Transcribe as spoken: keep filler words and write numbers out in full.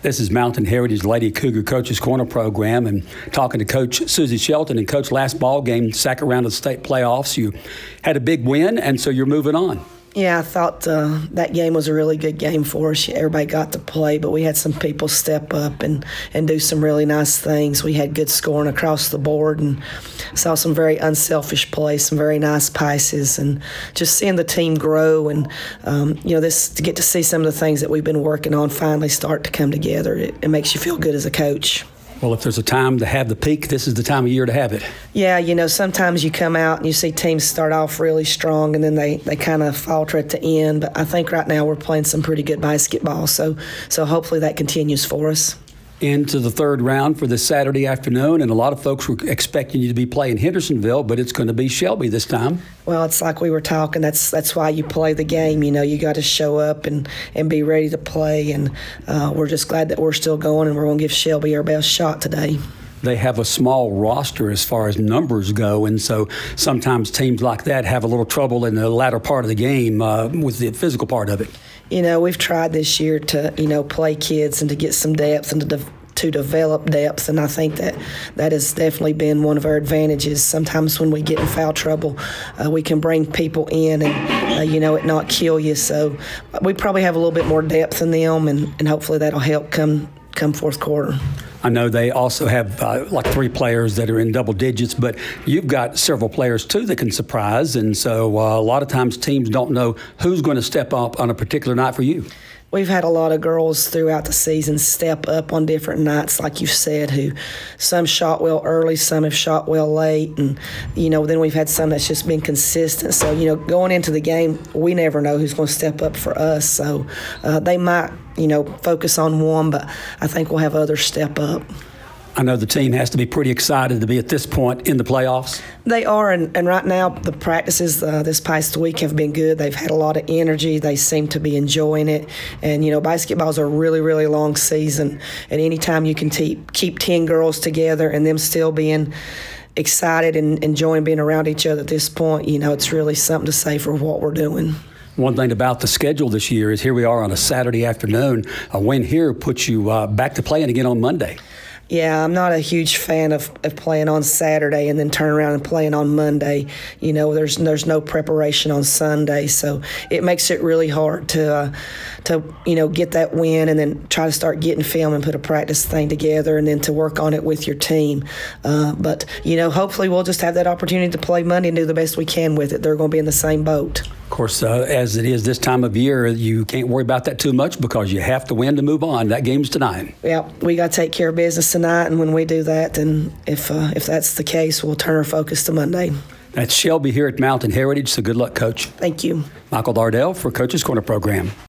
This is Mountain Heritage Lady Cougar Coaches Corner program, and talking to Coach Susie Shelton. And Coach, last ball game, second round of the state playoffs, you had a big win, and so you're moving on. Yeah, I thought uh, that game was a really good game for us. Everybody got to play, but we had some people step up and, and do some really nice things. We had good scoring across the board and saw some very unselfish plays, some very nice passes, and just seeing the team grow and, um, you know, this to get to see some of the things that we've been working on finally start to come together. It, it makes you feel good as a coach. Well, if there's a time to have the peak, this is the time of year to have it. Yeah, you know, sometimes you come out and you see teams start off really strong and then they, they kind of falter at the end. But I think right now we're playing some pretty good basketball, so so hopefully that continues for us. Into the third round for this Saturday afternoon, and a lot of folks were expecting you to be playing Hendersonville, but it's going to be Shelby this time. Well, it's like we were talking. That's that's why you play the game. You know, you got to show up and, and be ready to play, and uh, we're just glad that we're still going, and we're going to give Shelby our best shot today. They have a small roster as far as numbers go, and so sometimes teams like that have a little trouble in the latter part of the game uh, with the physical part of it. You know, we've tried this year to, you know, play kids and to get some depth and to de- to develop depth, and I think that that has definitely been one of our advantages. Sometimes when we get in foul trouble, uh, we can bring people in and, uh, you know, it not kill you. So we probably have a little bit more depth in them, and, and hopefully that'll help come come fourth quarter. I know they also have uh, like three players that are in double digits, but you've got several players too that can surprise, and so uh, a lot of times teams don't know who's going to step up on a particular night for you. We've had a lot of girls throughout the season step up on different nights, like you said, who some shot well early, some have shot well late, and, you know, then we've had some that's just been consistent. So, you know, going into the game, we never know who's going to step up for us. So uh, they might, you know, focus on one, but I think we'll have others step up. I know the team has to be pretty excited to be at this point in the playoffs. They are, and, and right now the practices uh, this past week have been good. They've had a lot of energy. They seem to be enjoying it. And, you know, basketball's a really, really long season. And anytime you can te- keep ten girls together and them still being excited and enjoying being around each other at this point, you know, it's really something to say for what we're doing. One thing about the schedule this year is here we are on a Saturday afternoon. A win here puts you uh, back to playing again on Monday. Yeah, I'm not a huge fan of, of playing on Saturday and then turn around and playing on Monday. You know, there's there's no preparation on Sunday, so it makes it really hard to uh, to you know get that win and then try to start getting film and put a practice thing together and then to work on it with your team. Uh, but you know, hopefully we'll just have that opportunity to play Monday and do the best we can with it. They're going to be in the same boat. Of course, uh, as it is this time of year, you can't worry about that too much because you have to win to move on. That game's tonight. Yeah, we got to take care of business tonight, and when we do that, then if uh, if that's the case, we'll turn our focus to Monday. That's Shelby here at Mountain Heritage, so good luck, Coach. Thank you. Michael Dardell for Coach's Corner program.